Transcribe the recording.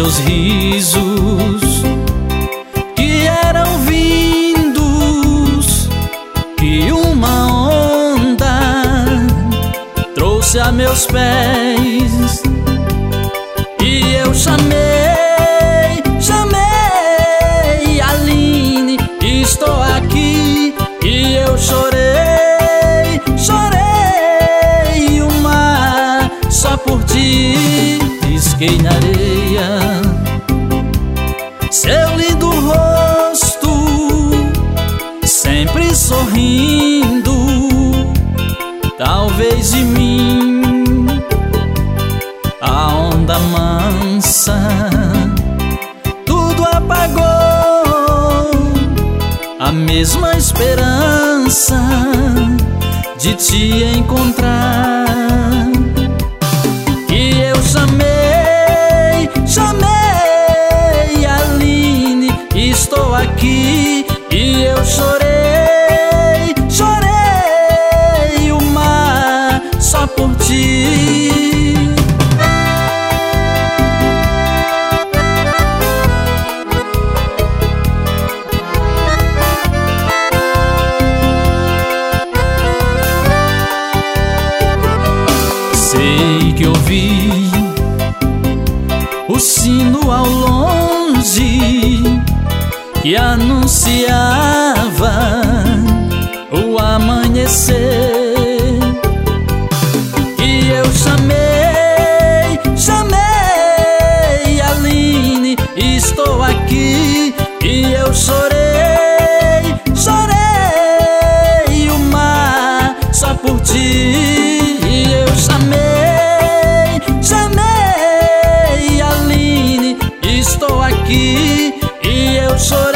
seus risos que eram vindos, que uma onda trouxe a meus pés. E eu chamei Aline, estou aqui. E eu chorei o mar só por ti. Risquei na areia seu lindo rosto, sempre sorrindo, talvez de mim a onda mansa tudo apagou, a mesma esperança de te encontrar. E eu chamei Aline, estou aqui. E eu chorei o mar só por ti. Sei que ouvi o sino ao longe que anunciava o amanhecer. E eu chamei Aline, estou aqui. E eu chorei o mar só por ti. E eu chamei Aline, estou aqui. E eu chorei